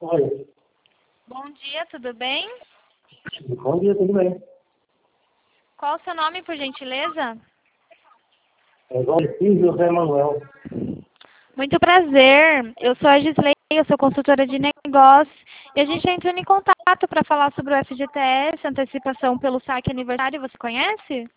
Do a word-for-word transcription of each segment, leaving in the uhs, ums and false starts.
Oi. Bom dia, tudo bem? Bom dia, tudo bem? Qual o seu nome, por gentileza? É Valdir José Manuel. Muito prazer. Eu sou a Gisley, eu sou consultora de negócios. E a gente entrou em contato para falar sobre o F G T S, antecipação pelo saque aniversário. Você conhece?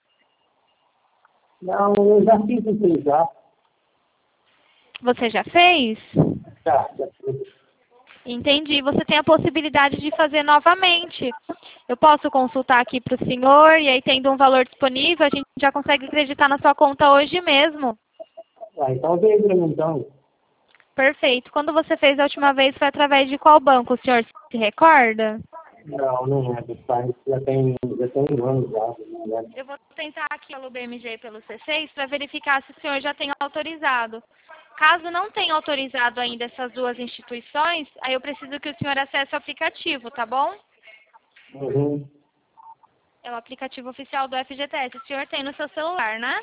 Não, eu já fiz isso aí, já. Você já fez? Já, já fiz. Entendi. Você tem a possibilidade de fazer novamente. Eu posso consultar aqui para o senhor e aí, tendo um valor disponível, a gente já consegue acreditar na sua conta hoje mesmo. Ah, então veio para mim, então. Perfeito. Quando você fez a última vez, foi através de qual banco? O senhor se recorda? Não, não é, pai. Já tem, já tem um ano já. Não é. Eu vou tentar aqui pelo B M G e pelo C seis para verificar se o senhor já tem autorizado. Caso não tenha autorizado ainda essas duas instituições, aí eu preciso que o senhor acesse o aplicativo, tá bom? Uhum. É o aplicativo oficial do F G T S. O senhor tem no seu celular, né?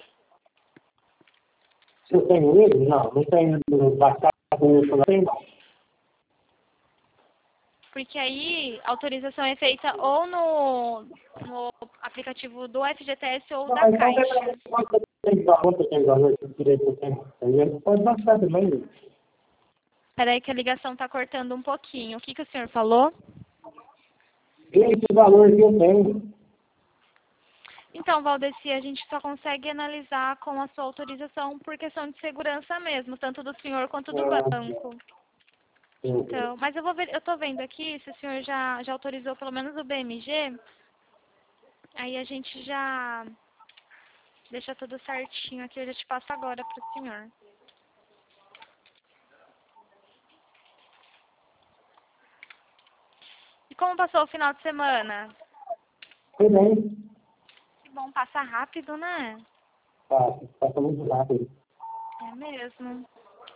Se eu tenho ele? Não, não tenho. Baixar com ele, não tenho. Porque aí a autorização é feita ou no, no aplicativo do F G T S ou Não, da então vem para Caixa. mim quanto tem quanto tem valor que direito eu tenho. Aí ele pode baixar também. Peraí que a ligação está cortando um pouquinho. O que, que o senhor falou? Esse valor que eu tenho. Então, Valdeci, a gente só consegue analisar com a sua autorização por questão de segurança mesmo, tanto do senhor quanto do banco. Então, mas eu vou ver, eu tô vendo aqui se o senhor já, já autorizou pelo menos o B M G, aí a gente já deixa tudo certinho aqui, eu já te passo agora pro senhor. E como passou o final de semana? Foi bem. Que bom, passa rápido, né? Passa, passa muito rápido. É mesmo.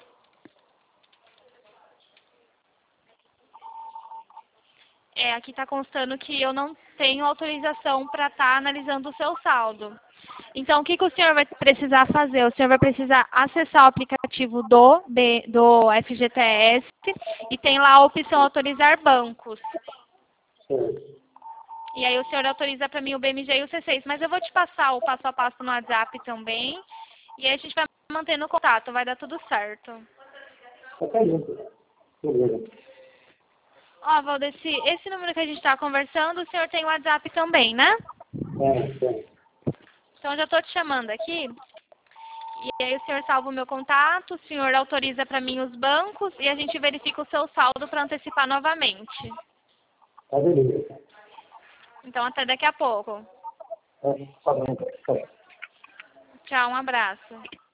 É, aqui está constando que eu não tenho autorização para estar analisando o seu saldo. Então, o que, que o senhor vai precisar fazer? O senhor vai precisar acessar o aplicativo do, B, do F G T S e tem lá a opção autorizar bancos. Certo. E aí o senhor autoriza para mim o B M G e o C seis. Mas eu vou te passar o passo a passo no WhatsApp também. E aí a gente vai mantendo contato, vai dar tudo certo. Até junto. Beleza. Ó, Valdeci, esse número que a gente está conversando, o senhor tem o WhatsApp também, né? É, é. Então, eu já estou te chamando aqui. E aí o senhor salva o meu contato, o senhor autoriza para mim os bancos e a gente verifica o seu saldo para antecipar novamente. Tá beleza. Então, até daqui a pouco. É, tá bom. Tá. Tchau, um abraço.